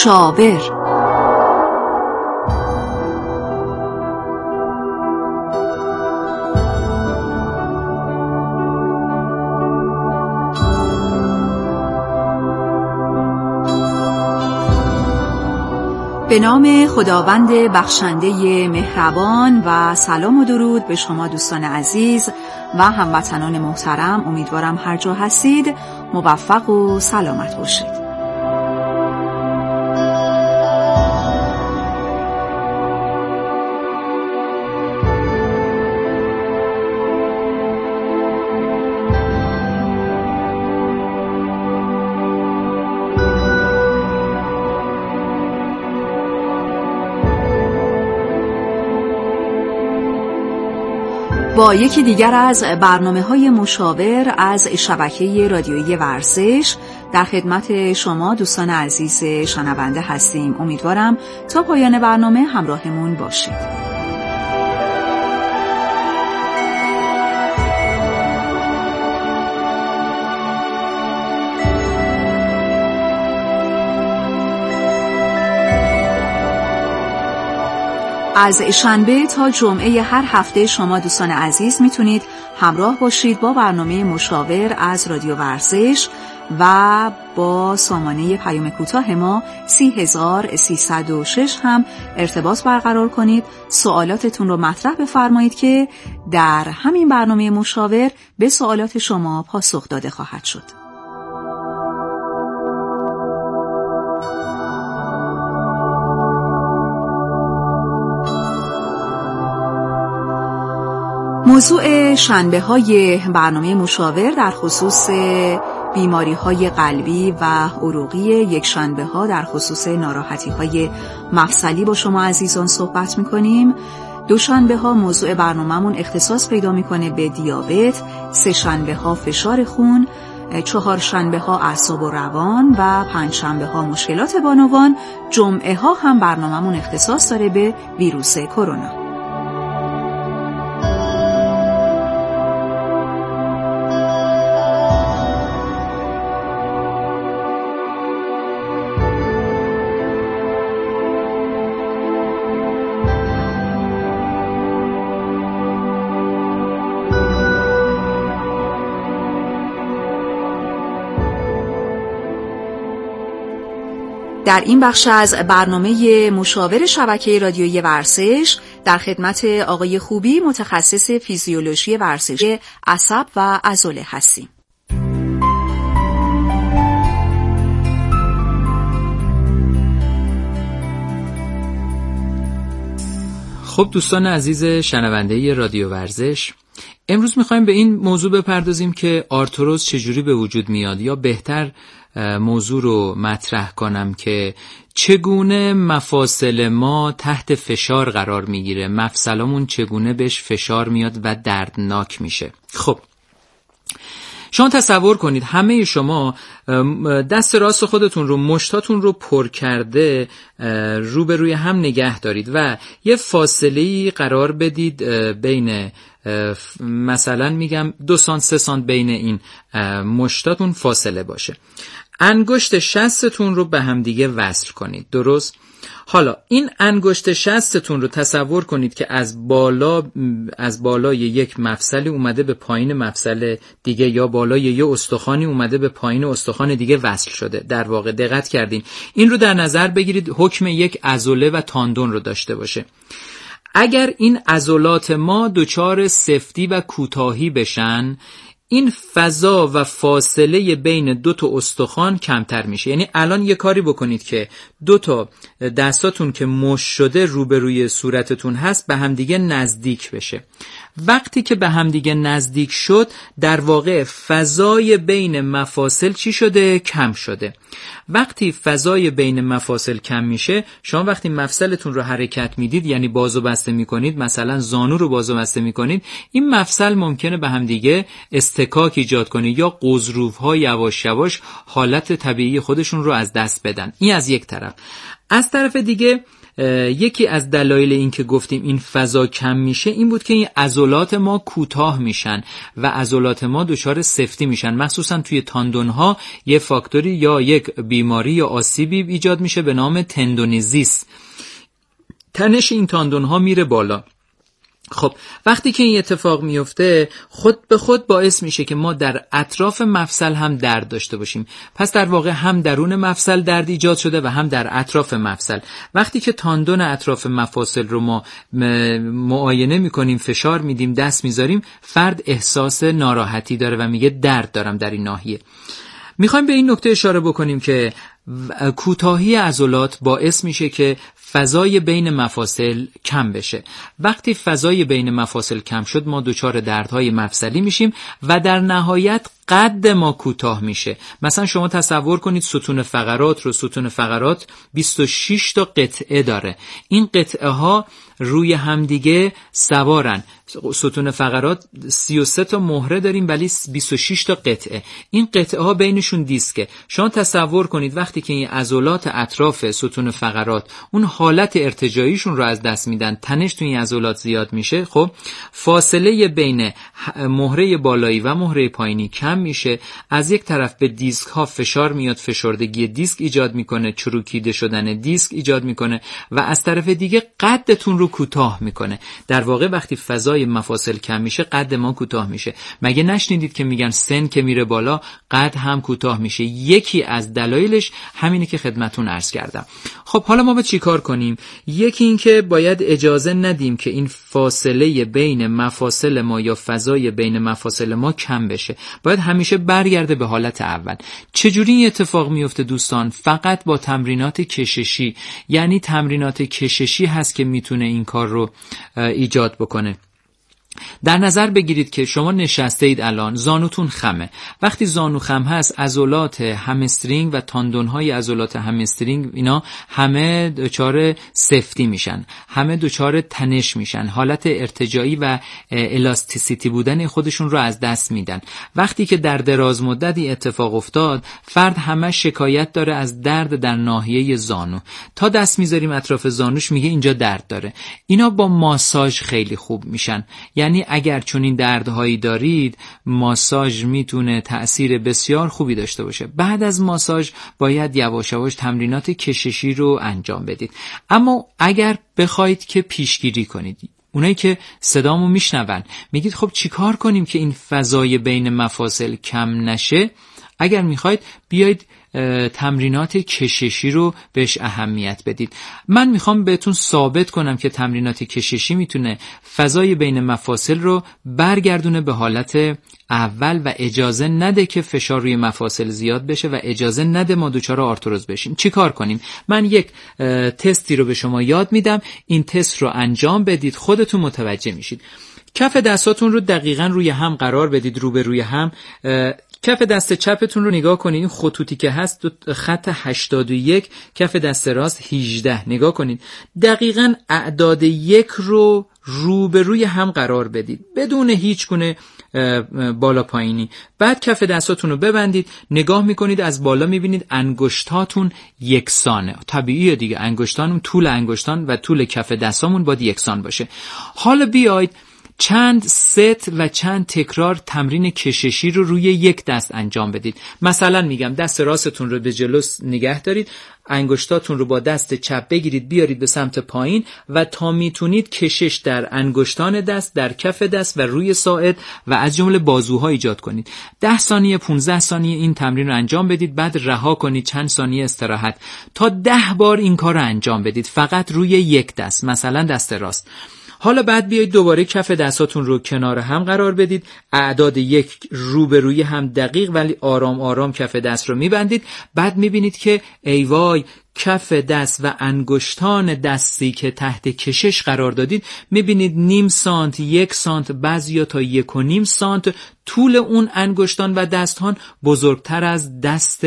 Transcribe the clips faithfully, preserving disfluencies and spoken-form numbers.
مشاور. به نام خداوند بخشنده مهربان و سلام و درود به شما دوستان عزیز و هموطنان محترم. امیدوارم هر جا هستید موفق و سلامت باشید. با یکی دیگر از برنامه‌های مشاور از شبکه رادیویی ورزش در خدمت شما دوستان عزیز شنونده هستیم. امیدوارم تا پایان برنامه همراهمون باشید. از شنبه تا جمعه هر هفته شما دوستان عزیز میتونید همراه باشید با برنامه مشاور از رادیو ورزش و با سامانه پیام کوتاه ما سی هزار سیصد و شش هم ارتباط برقرار کنید. سوالاتتون رو مطرح بفرمایید که در همین برنامه مشاور به سوالات شما پاسخ داده خواهد شد. موضوع شنبه های برنامه مشاور در خصوص بیماری های قلبی و عروقی، یک شنبه ها در خصوص ناراحتی های مفصلی با شما عزیزان صحبت میکنیم. دو شنبه ها موضوع برنامه‌مون اختصاص پیدا میکنه به دیابت، سه شنبه ها فشار خون، چهار شنبه ها اعصاب و روان و پنج شنبه ها مشکلات بانوان. جمعه ها هم برنامه‌مون اختصاص داره به ویروس کرونا. در این بخش از برنامه مشاور شبکه رادیویی ورزش در خدمت آقای خوبی، متخصص فیزیولوژی ورزش عصب و عضله هستیم. خب دوستان عزیز شنونده رادیو ورزش، امروز میخوایم به این موضوع بپردازیم که آرتروز چجوری به وجود میاد، یا بهتر موضوع رو مطرح کنم که چگونه مفاصل ما تحت فشار قرار میگیره، مفصلامون چگونه بهش فشار میاد و دردناک میشه. خب شما تصور کنید همه شما دست راست خودتون رو، مشتاتون رو پر کرده روبروی هم نگه دارید و یه فاصله‌ای قرار بدید بین، مثلا میگم دو سانت سه سانت بین این مشتاتون فاصله باشه. انگشت شستتون رو به هم دیگه وصل کنید. درست؟ حالا این انگشت شستتون رو تصور کنید که از بالا از بالای یک مفصلی اومده به پایین مفصل دیگه، یا بالای یه استخوانی اومده به پایین استخوان دیگه وصل شده. در واقع دقت کردین این رو در نظر بگیرید، حکم یک عضله و تاندون رو داشته باشه. اگر این عضلات ما دچار سفتی و کوتاهی بشن، این فضا و فاصله بین دو تا استخوان کمتر میشه. یعنی الان یه کاری بکنید که دو تا دستاتون که مش شده روبروی صورتتون هست به همدیگه نزدیک بشه. وقتی که به همدیگه نزدیک شد، در واقع فضای بین مفاصل چی شده؟ کم شده. وقتی فضای بین مفاصل کم میشه، شما وقتی مفصلتون رو حرکت میدید، یعنی باز و بسته میکنید، مثلا زانو رو باز و بسته میکنید، این مفصل ممکنه به همدیگه استکاک ایجاد کنه یا غضروف‌ها یواش یواش حالت طبیعی خودشون رو از دست بدن. این از یک طرف. از طرف دیگه یکی از دلایل این که گفتیم این فضا کم میشه این بود که این عضلات ما کوتاه میشن و عضلات ما دچار سفتی میشن. مخصوصا توی تاندونها یه فاکتوری یا یک بیماری یا آسیبی ایجاد میشه به نام تندونیزیس. تنش این تاندونها میره بالا. خب وقتی که این اتفاق میفته خود به خود باعث میشه که ما در اطراف مفصل هم درد داشته باشیم. پس در واقع هم درون مفصل درد ایجاد شده و هم در اطراف مفصل. وقتی که تاندون اطراف مفاصل رو ما معاینه میکنیم، فشار میدیم، دست میذاریم، فرد احساس ناراحتی داره و میگه درد دارم در این ناحیه. میخوایم به این نکته اشاره بکنیم که کوتاهی عضلات باعث میشه که فضای بین مفاصل کم بشه. وقتی فضای بین مفاصل کم شد ما دچار دردهای مفصلی میشیم و در نهایت قد ما کوتاه میشه. مثلا شما تصور کنید ستون فقرات رو ستون فقرات بیست و شش تا قطعه داره. این قطعه ها روی همدیگه سوارن. ستون فقرات سی و سه تا مهره داریم ولی بیست و شش تا قطعه. این قطعه ها بینشون دیسکه. شما تصور کنید وقتی که این عضلات اطراف ستون فقرات اون حالت ارتجاعیشون رو از دست میدن، تنش تو این عضلات زیاد میشه، خب فاصله بین مهره بالایی و مهره پایینی کم میشه. از یک طرف به دیسک ها فشار میاد، فشردگی دیسک ایجاد میکنه، چروکیده شدن دیسک ایجاد میکنه و از طرف دیگه قدتون رو کوتاه میکنه. در واقع وقتی فضای مفاصل کم میشه قد ما کوتاه میشه. مگه نشنیدید که میگن سن که میره بالا قد هم کوتاه میشه؟ یکی از دلایلش همینه که خدمتون عرض کردم. خب حالا ما باید چی کار کنیم؟ یکی این که باید اجازه ندیم که این فاصله بین مفاصل ما یا فضای بین مفاصل ما کم بشه. باید همیشه برگرده به حالت اول. چجوری این اتفاق میفته دوستان؟ فقط با تمرینات کششی. یعنی تمرینات کششی هست که میتونه این کار رو ایجاد بکنه. در نظر بگیرید که شما نشسته اید الان، زانوتون خمه. وقتی زانو خم هست عضلات همسترینگ و تاندون‌های عضلات همسترینگ اینا همه دچار سفتی میشن، همه دچار تنش میشن، حالت ارتجاعی و الاستیسیتی بودن خودشون رو از دست میدن. وقتی که در دراز مدتی اتفاق افتاد فرد همه شکایت داره از درد در ناحیه زانو. تا دست میذاریم اطراف زانوش میگه اینجا درد داره. اینا با ماساژ خیلی خوب میشن. یعنی اگر چون این دردهایی دارید ماساژ میتونه تأثیر بسیار خوبی داشته باشه. بعد از ماساژ باید یواش یواش تمرینات کششی رو انجام بدید. اما اگر بخواید که پیشگیری کنید، اونایی که صدامو میشنون میگید خب چیکار کنیم که این فضای بین مفاصل کم نشه؟ اگر میخواید بیاید تمرینات کششی رو بهش اهمیت بدید. من میخوام بهتون ثابت کنم که تمرینات کششی میتونه فضای بین مفاصل رو برگردونه به حالت اول و اجازه نده که فشار روی مفاصل زیاد بشه و اجازه نده ما دچار آرتروز بشیم. چی کار کنیم؟ من یک تستی رو به شما یاد میدم. این تست رو انجام بدید، خودتون متوجه میشید. کف دستاتون رو دقیقاً روی هم قرار بدید، رو به روی هم. کف دست چپتون رو نگاه کنید، این خطوطی که هست خط هشتاد و یک، کف دست راست هجده. نگاه کنید دقیقاً اعداد یک رو رو به روی هم قرار بدید بدون هیچ گونه بالا پایینی. بعد کف دستاتون رو ببندید، نگاه میکنید از بالا میبینید انگشتاتون یکسانه. طبیعیه دیگه، انگشتانم طول انگشتان و طول کف دستامون باید یکسان باشه. حالا بیاید چند ست و چند تکرار تمرین کششی رو روی یک دست انجام بدید. مثلا میگم دست راستتون رو به جلو نگه دارید، انگشتاتون رو با دست چپ بگیرید بیارید به سمت پایین و تا میتونید کشش در انگشتان دست، در کف دست و روی ساعد و از جمله بازوها ایجاد کنید. ده ثانیه پانزده ثانیه این تمرین رو انجام بدید، بعد رها کنید، چند ثانیه استراحت. تا ده بار این کار رو انجام بدید فقط روی یک دست، مثلا دست راست. حالا بعد بیایید دوباره کف دستاتون رو کنار هم قرار بدید، اعداد یک رو به روی هم دقیق ولی آرام آرام کف دست رو میبندید. بعد میبینید که ای وای کف دست و انگشتان دستی که تحت کشش قرار دادید میبینید نیم سانت، یک سانت، بعضیا تا یک و نیم سانت طول اون انگشتان و دستان بزرگتر از دست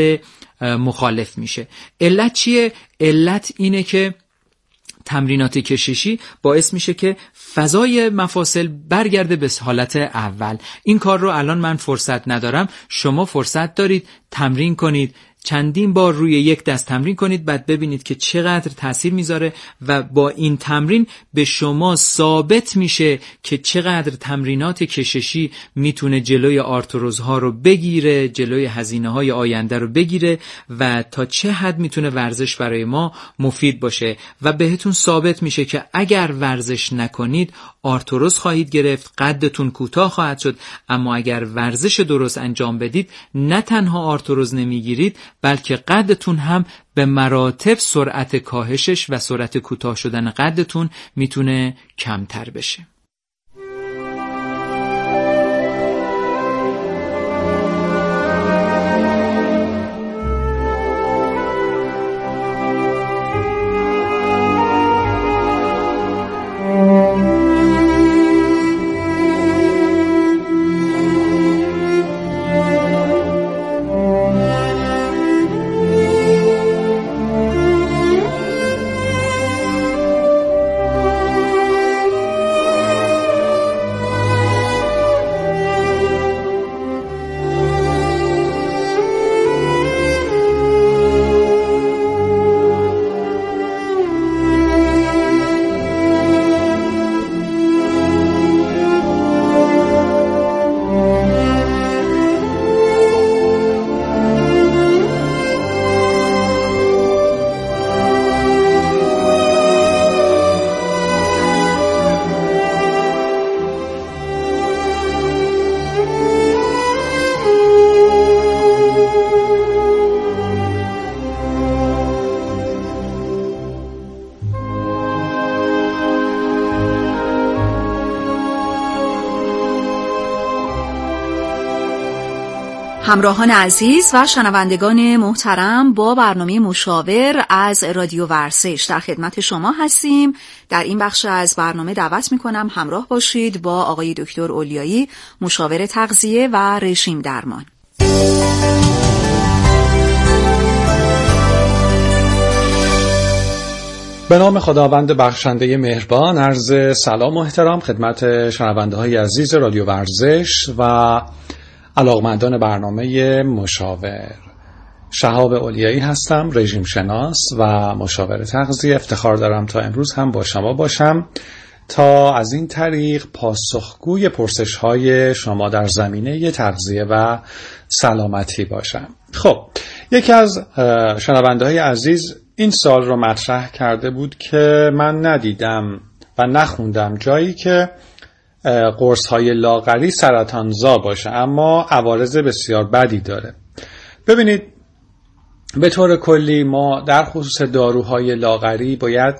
مخالف میشه. علت چیه؟ علت اینه که تمرینات کششی باعث میشه که فضای مفاصل برگرده به حالت اول. این کار رو الان من فرصت ندارم، شما فرصت دارید، تمرین کنید، چندین بار روی یک دست تمرین کنید، بعد ببینید که چقدر تاثیر میذاره و با این تمرین به شما ثابت میشه که چقدر تمرینات کششی میتونه جلوی آرتروزها رو بگیره، جلوی هزینه‌های آینده رو بگیره و تا چه حد میتونه ورزش برای ما مفید باشه و بهتون ثابت میشه که اگر ورزش نکنید آرتروز خواهید گرفت، قدتون کوتاه خواهد شد، اما اگر ورزش درست انجام بدید نه تنها آرتروز نمیگیرید بلکه قدتون هم به مراتب سرعت کاهشش و سرعت کوتاه شدن قدتون میتونه کمتر بشه. همراهان عزیز و شنوندگان محترم، با برنامه مشاور از رادیو ورزش در خدمت شما هستیم. در این بخش از برنامه دعوت می‌کنم همراه باشید با آقای دکتر اولیایی، مشاور تغذیه و رژیم درمان. به نام خداوند بخشنده مهربان، عرض سلام و احترام خدمت شنونده‌های عزیز رادیو ورزش و علاقمندان برنامه مشاور. شهاب اولیایی هستم، رژیم شناس و مشاور تغذیه. افتخار دارم تا امروز هم با شما باشم تا از این طریق پاسخگوی پرسش‌های شما در زمینه تغذیه و سلامتی باشم. خب، یکی از شنونده‌های عزیز این سوال رو مطرح کرده بود که من ندیدم و نخوندم جایی که قرص های لاغری سرطانزا باشه اما عوارض بسیار بدی داره. ببینید، به طور کلی ما در خصوص داروهای لاغری باید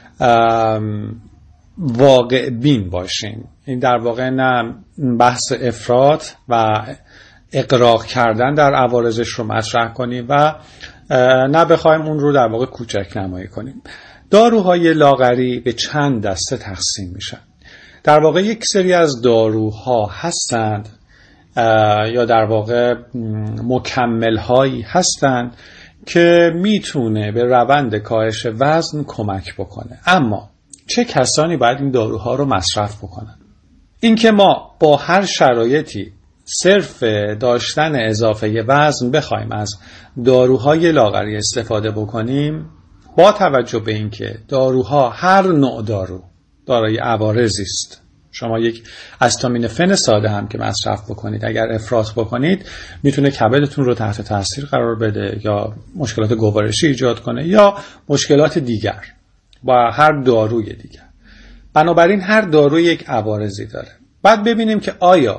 واقع بین باشیم. این در واقع نه بحث افراط و اغراق کردن در عوارضش رو مطرح کنیم و نه بخوایم اون رو در واقع کوچک نمایی کنیم. داروهای لاغری به چند دسته تقسیم میشن. در واقع یک سری از داروها هستند یا در واقع مکمل‌هایی هستند که میتونه به روند کاهش وزن کمک بکنه. اما چه کسانی باید این داروها رو مصرف بکنن؟ این که ما با هر شرایطی صرف داشتن اضافه وزن بخوایم از داروهای لاغری استفاده بکنیم، با توجه به اینکه داروها هر نوع دارو دارای عوارضی است. شما یک استامینوفن ساده هم که مصرف بکنید، اگر افراط بکنید میتونه کبدتون رو تحت تاثیر قرار بده یا مشکلات گوارشی ایجاد کنه یا مشکلات دیگر با هر داروی دیگر. بنابراین هر دارو یک عوارضی داره. بعد ببینیم که آیا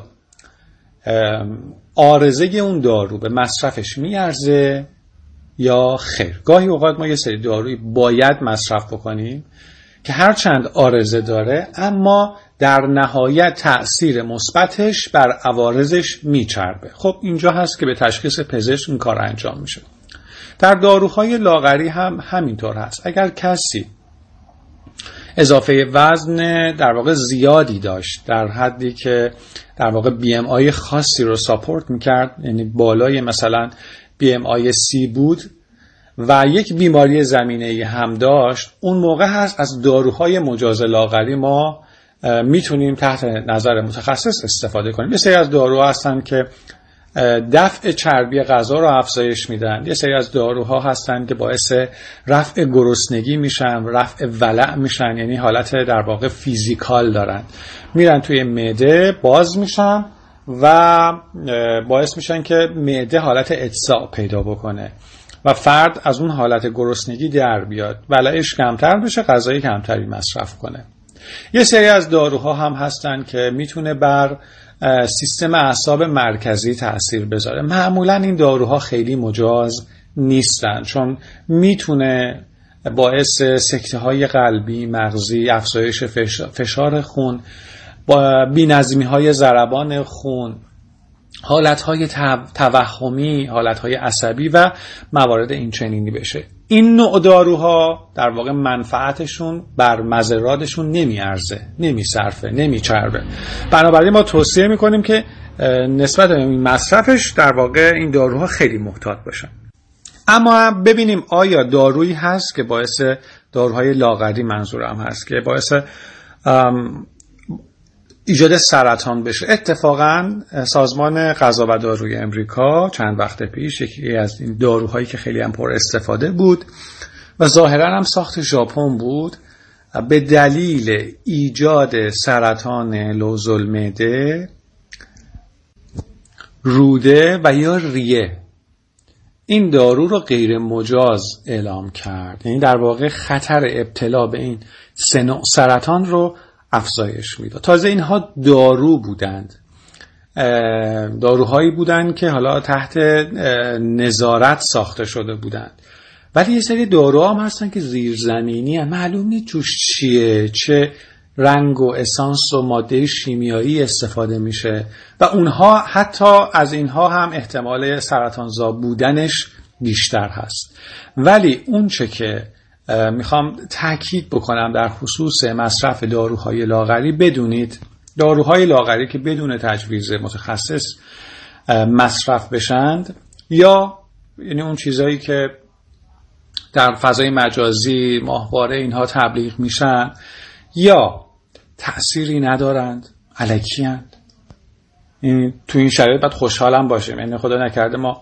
عارضه اون دارو به مصرفش میارزه یا خیر. گاهی اوقات ما یه سری داروی باید مصرف بکنیم که هرچند عارضه داره اما در نهایت تأثیر مثبتش بر عوارضش میچربه. خب اینجا هست که به تشخیص پزشک این کار انجام میشه. در داروهای لاغری هم همینطور هست. اگر کسی اضافه وزن در واقع زیادی داشت در حدی که در واقع بی ام آی خاصی رو ساپورت میکرد، یعنی بالای مثلا بی ام آی سی بود و یک بیماری زمینه‌ای هم داشت، اون موقع هست از داروهای مجاز لاغری ما میتونیم تحت نظر متخصص استفاده کنیم. یه سری از داروها هستن که دفع چربی غذا رو افزایش میدن، یه سری از داروها هستن که باعث رفع گرسنگی میشن، رفع ولع میشن، یعنی حالت در واقع فیزیکال دارن، میرن توی معده باز میشن و باعث میشن که معده حالت اجزا پیدا بکنه و فرد از اون حالت گرسنگی در بیاد، ولعش کمتر بشه، غذای کمتری مصرف کنه. یه سری از داروها هم هستن که میتونه بر سیستم اعصاب مرکزی تأثیر بذاره. معمولا این داروها خیلی مجاز نیستن چون میتونه باعث سکته های قلبی، مغزی، افزایش فشار خون، بی‌نظمی های ضربان خون، حالت های توهمی، حالت های عصبی و موارد این چنینی بشه. این نوع داروها در واقع منفعتشون بر مضراتشون نمیارزه، نمیصرفه، نمیچربه. بنابراین ما توصیه میکنیم که نسبت به این مصرفش در واقع این داروها خیلی محتاط باشن. اما ببینیم آیا دارویی هست که باعث، داروهای لاغری منظورم هست، که باعث ایجاد سرطان بشه. اتفاقا سازمان غذا و داروی امریکا چند وقت پیش یکی از این داروهایی که خیلی هم پر استفاده بود و ظاهرا هم ساخت ژاپن بود، به دلیل ایجاد سرطان لوز المعده، روده و یا ریه این دارو رو غیر مجاز اعلام کرد. یعنی در واقع خطر ابتلا به این سه نوع سرطان رو افزایش میداد. تازه اینها دارو بودند، داروهایی بودند که حالا تحت نظارت ساخته شده بودند، ولی یه سری داروها هم هستن که زیرزمینی هستن، معلوم نیست توش چیه، چه رنگ و اسانس و ماده شیمیایی استفاده میشه و اونها حتی از اینها هم احتمال سرطانزا بودنش بیشتر هست. ولی اون چه که میخوام تاکید بکنم در خصوص مصرف داروهای لاغری، بدونید داروهای لاغری که بدون تجویز متخصص مصرف بشند، یا یعنی اون چیزایی که در فضای مجازی ماهواره اینها تبلیغ میشن، یا تأثیری ندارند، الکی اند. این تو این شرایط باید خوشحالم باشیم، یعنی خدا نکرده ما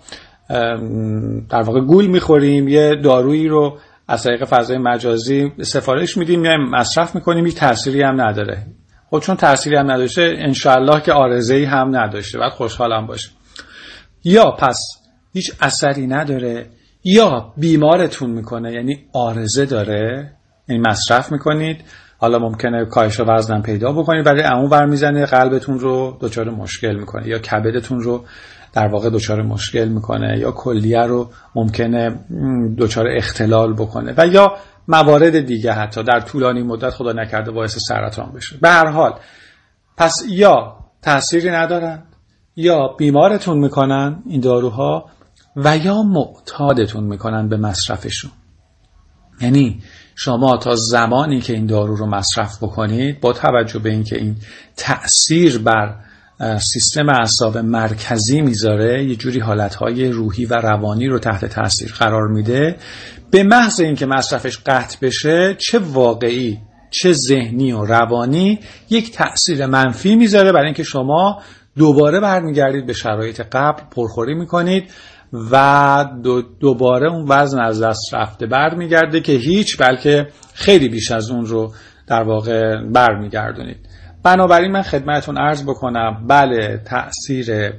در واقع گول میخوریم، یه دارویی رو از طریق فضای مجازی سفارش میدیم، میایم مصرف میکنیم، هیچ تأثیری هم نداره. خب چون تأثیری هم نداشته انشالله که عارضه‌ای هم نداشته، بعد خوشحالم باشه. یا پس هیچ اثری نداره، یا بیمارتون میکنه، یعنی عارضه داره، این مصرف میکنید، حالا ممکنه کاهش وزن پیدا بکنید ولی عمو برمیزنه قلبتون رو دچار مشکل میکنه، یا کبدتون رو در واقع دچار مشکل میکنه، یا کلیه رو ممکنه دچار اختلال بکنه و یا موارد دیگه، حتی در طولانی مدت خدا نکرده باعث سرطان بشه. به هر حال پس یا تأثیری ندارن، یا بیمارتون میکنن این داروها، و یا معتادتون میکنن به مصرفشون. یعنی شما تا زمانی که این دارو رو مصرف بکنید، با توجه به اینکه این تأثیر بر سیستم اعصاب مرکزی میذاره، یه جوری حالتهای روحی و روانی رو تحت تأثیر قرار میده، به محض اینکه مصرفش قطع بشه، چه واقعی چه ذهنی و روانی، یک تأثیر منفی میذاره برای اینکه شما دوباره برمیگردید به شرایط قبل، پرخوری میکنید و دو دوباره اون وزن از دست رفته برمیگرده که هیچ، بلکه خیلی بیش از اون رو در واقع برمیگردونید. بنابراین من خدمتتون عرض بکنم بله، تأثیر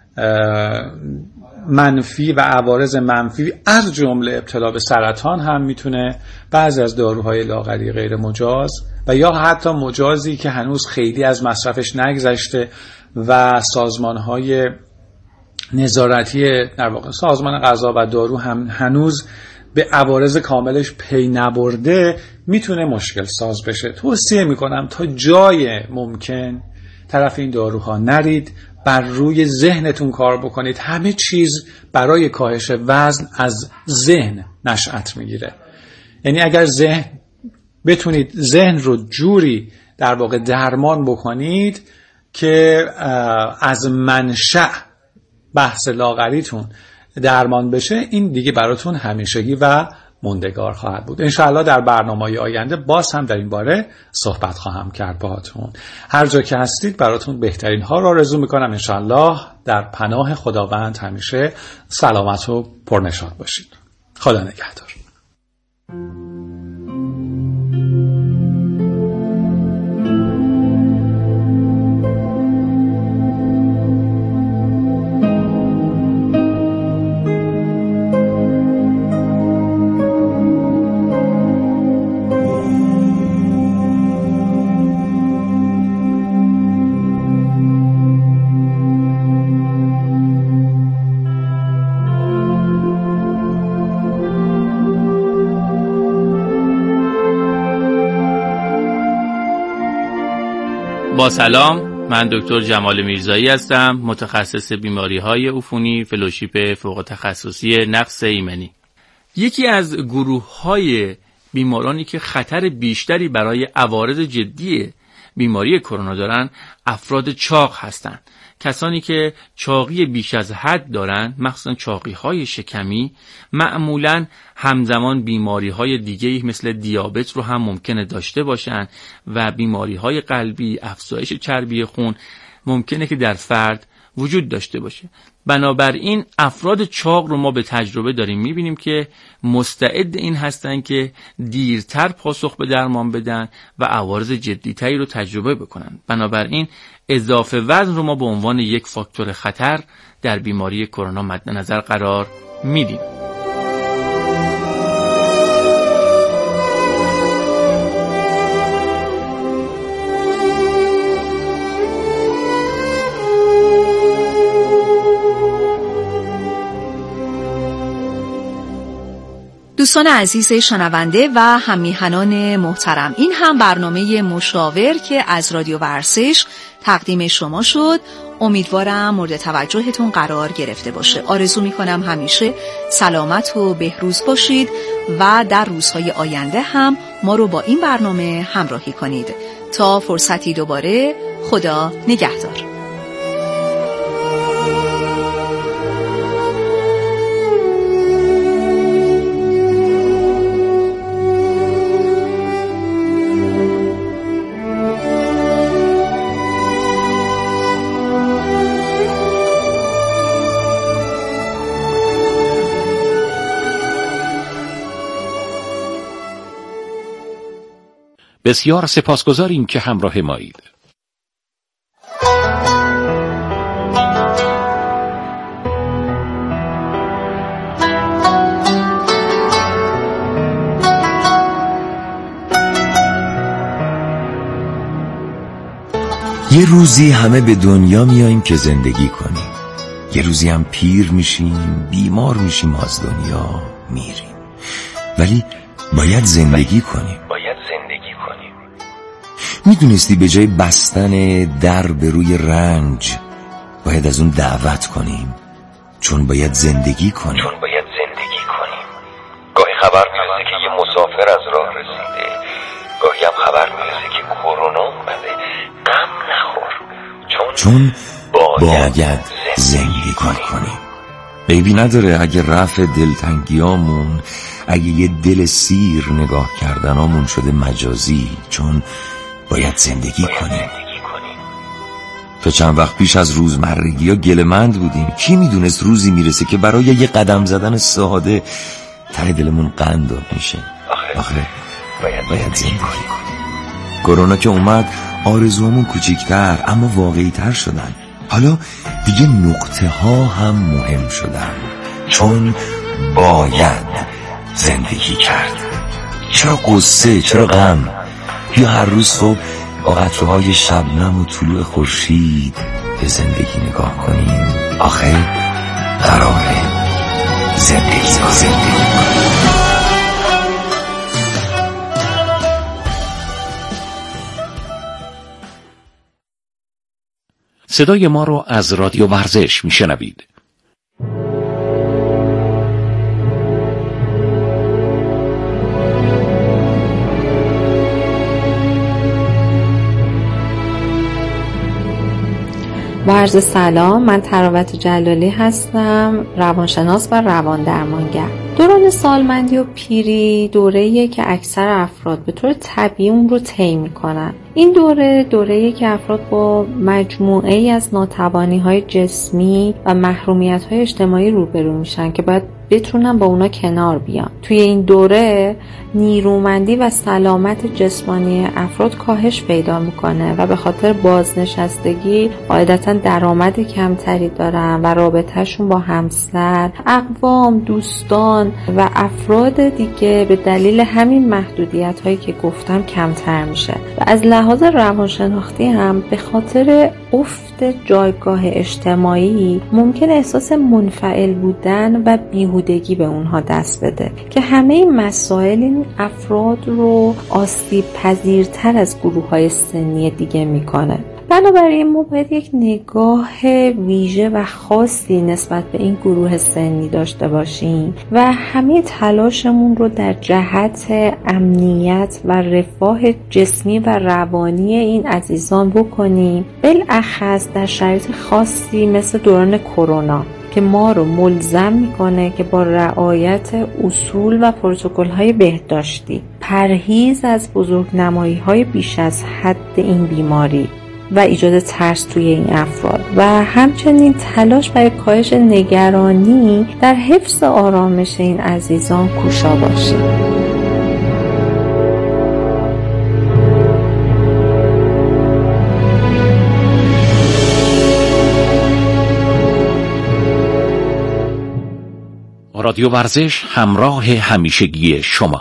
منفی و عوارض منفی از جمله ابتلا به سرطان هم میتونه بعضی از داروهای لاغری غیر مجاز و یا حتی مجازی که هنوز خیلی از مصرفش نگذشته و سازمانهای نظارتی در واقع سازمان غذا و دارو هم هنوز به عوارض کاملش پی نبرده، میتونه مشکل ساز بشه. توصیه میکنم تا جای ممکن طرف این داروها نرید، بر روی ذهنتون کار بکنید. همه چیز برای کاهش وزن از ذهن نشأت میگیره. یعنی اگر ذهن بتونید ذهن رو جوری در واقع درمان بکنید که از منشأ بحث لاغریتون درمان بشه، این دیگه براتون همیشگی و موندگار خواهد بود. انشاءالله در برنامه‌های آینده باز هم در این باره صحبت خواهم کرد باهاتون. هر جا که هستید براتون بهترین ها رو آرزو میکنم. انشاءالله در پناه خداوند همیشه سلامت و پرنشاط باشید. خدا نگهدار. با سلام، من دکتر جمال میرزایی هستم، متخصص بیماری‌های عفونی، فلوشیپ فوق تخصصی نقص ایمنی. یکی از گروه‌های بیمارانی که خطر بیشتری برای عوارض جدی بیماری کرونا دارن، افراد چاق هستند. کسانی که چاقی بیش از حد دارند، مخصوصا چاقی‌های شکمی، معمولاً همزمان بیماری‌های دیگه‌ای مثل دیابت رو هم ممکنه داشته باشند و بیماری‌های قلبی، افزایش چربی خون ممکنه که در فرد وجود داشته باشه. بنابراین افراد چاق رو ما به تجربه داریم می‌بینیم که مستعد این هستن که دیرتر پاسخ به درمان بدن و عوارض جدی‌تری رو تجربه بکنن. بنابراین اضافه وزن رو ما به عنوان یک فاکتور خطر در بیماری کرونا مد نظر قرار میدیم. دوستان عزیز شنونده و هممیهنان محترم، این هم برنامه مشاور که از رادیو ورزش تقدیم شما شد. امیدوارم مورد توجهتون قرار گرفته باشه. آرزو میکنم همیشه سلامت و بهروز باشید و در روزهای آینده هم ما رو با این برنامه همراهی کنید. تا فرصتی دوباره، خدا نگهدار. بسیار سپاسگزاریم که همراه مایید. یه روزی همه به دنیا میاییم که زندگی کنیم، یه روزی هم پیر میشیم، بیمار میشیم، از دنیا میریم، ولی باید زندگی کنیم. میدونستی به جای بستن در به روی رنج باید از اون دعوت کنیم؟ چون باید زندگی کنیم. چون باید زندگی کنیم. گاهی خبر میرسه که یه مسافر از راه رسیده، گاهی هم خبر میرسه که کرونا اومده. غم نخور، چون, چون باید, باید زندگی کنیم, کنیم. عیبی نداره اگه رفع دلتنگیامون، اگه یه دل سیر نگاه کردنامون شده مجازی، چون باید زندگی کنیم. تا چند وقت پیش از روزمرگی ها گله‌مند بودیم. کی میدونست روزی میرسه که برای یه قدم زدن ساده ته دلمون قند میشه. آخه باید, باید زندگی کنیم. کرونا که اومد آرزوامون کوچیک‌تر اما واقعی تر شدن. حالا دیگه نقطه ها هم مهم شدن، چون باید زندگی کرد. چرا قصه، چرا غم؟ یا هر روز صبح با قطره‌های شبنم و طلوع خورشید به زندگی نگاه کنیم. آخه قراره زندگی زندگی کنیم. صدای ما رو از رادیو ورزش میشنوید. با عرض سلام، من تراوت جلالی هستم، روانشناس و روان درمانگر. دوران سالمندی و پیری دوره‌ایه که اکثر افراد به طور طبیعی اون رو طی می‌کنن. این دوره دوره‌ایه که افراد با مجموعه‌ای از ناتوانی‌های جسمی و محرومیت‌های اجتماعی روبرو میشن که باید بتونن با اونا کنار بیان. توی این دوره نیرومندی و سلامت جسمانی افراد کاهش پیدا میکنه و به خاطر بازنشستگی قاعدتاً درآمد کمتری دارن و رابطهشون با همسر، اقوام، دوستان و افراد دیگه به دلیل همین محدودیت هایی که گفتم کمتر میشه و از لحاظ روانشناختی هم به خاطر افت جایگاه اجتماعی ممکن احساس منفعل بودن و بیهودگی به اونها دست بده که همه این مسائل این افراد رو آسیب پذیرتر از گروه های سنی دیگه میکنه. بنابراین ما باید یک نگاه ویژه و خاصی نسبت به این گروه سنی داشته باشیم و همه تلاشمون رو در جهت امنیت و رفاه جسمی و روانی این عزیزان بکنیم، بالاخص در شرایط خاصی مثل دوران کرونا که ما رو ملزم میکنه که با رعایت اصول و پروتکل‌های بهداشتی، پرهیز از بزرگنمایی‌های بیش از حد این بیماری و ایجاد ترس توی این افراد و همچنین تلاش برای کاهش نگرانی در حفظ آرامش این عزیزان کوشا باشیم. رادیو ورزش همراه همیشگی شما.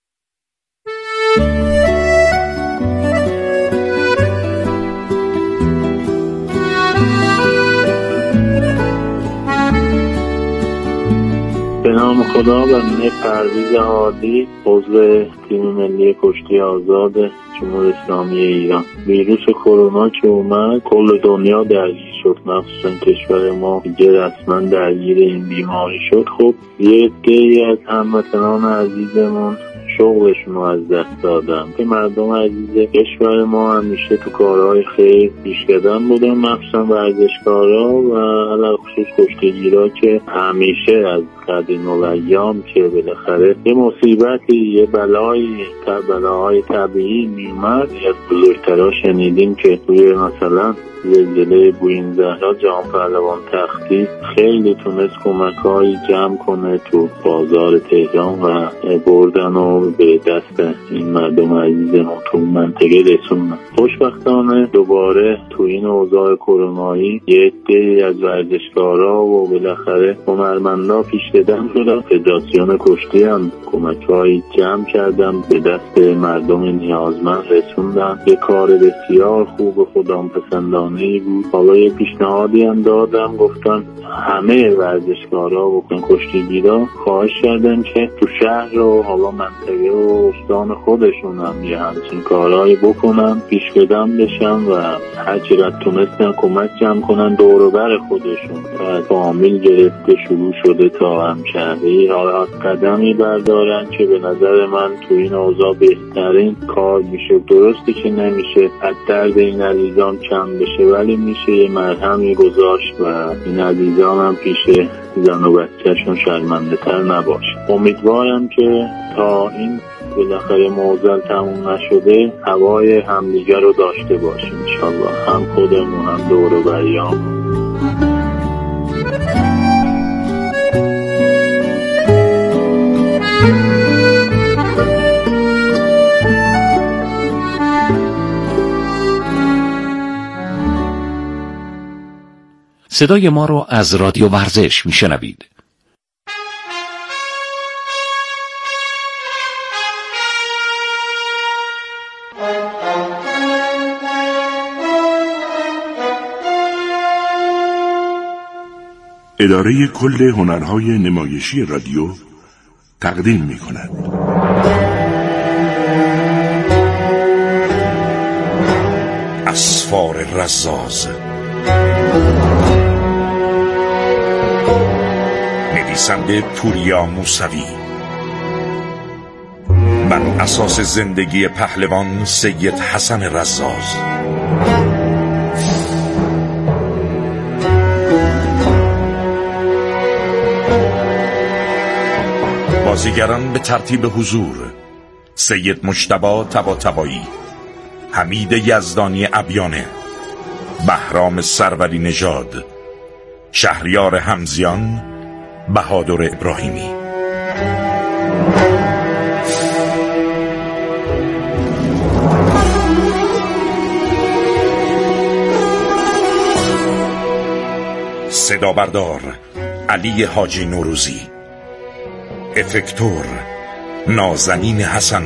به نام خدا و من پرویز هادی، عضو تیم ملی کشتی آزاد جمهوری اسلامی ایران. ویروس کرونا که اومد کل دنیا درگیر شد، مخصوصا کشور ما دیگه رسما درگیر این بیماری شد. خب یه عده‌ای از هموطنان عزیزمون شغلشون رو از دست دادن که مردم عزیز کشور ما همیشه تو کارهای خیر پیشقدم بودن، مخصوصا ورزشکارا و علاوه خصوص کشتیگیرا که همیشه از قدیم الایام که بالاخره یه مصیبتی، یه بلایی، بلاهای طبیعی میومد، از بزرگترها شنیدیم که توی مثلا زلزله بوین زهرا جهان پهلوان تختی خیلی تونست کمک‌هایی جمع کنه تو بازار تهران و بردن و به دست این مردم عزیزمون تو منطقه رسوندن. خوشبختانه دوباره تو این اوضاع کرونایی یه عده‌ای از ورزشکارا و بالاخره هنرمندا پیشقدم شدن. فدراسیون کشتی هم کمک‌هایی جمع کردن به دست مردم نیازمند رسوندن. یه کار بسیار خوب و خدامپسندانه بود. حالا یه پیشنهادی هم دادم، گفتن همه ورزشکارا و کشتیگیرا خواهش کردن که تو شهر و حالا منطقه و استان خودشون هم یه همچین کارهایی بکنن، پیشقدم بشن و هر چقدر تونستن کمک جمع کنن دور و بر خودشون. و فامیل گرفته شروع شده تا همشهری حالا قدمی بردارن که به نظر من تو این اوضاع بهترین کار میشه. درسته که نمیشه از درد این عزیزان کم بشه، ولی میشه یه مرهمی گذاشت و این عزیزان هم پیش زن و بچه‌شون شرمنده تر نباشه. امیدوارم که تا این بالاخره معضل تموم نشده هوای همدیگر رو داشته باشیم انشالله، هم خودمون هم دور و بریام. صدای ما رو از رادیو ورزش میشنوید. اداره کل هنرهای نمایشی رادیو تقدیم می کند اسفار رزاز، نویسنده پوریا موسوی، بر اساس زندگی پهلوان سید حسن رزاز. بازیگران به ترتیب حضور: سید مجتبی طباطبایی، حمید یزدانی ابیانه، بهرام سروری نژاد، شهریار حمزیان، بهادر ابراهیمی. صدا بردار علی حاجی نوروزی، افکتور نازنین حسن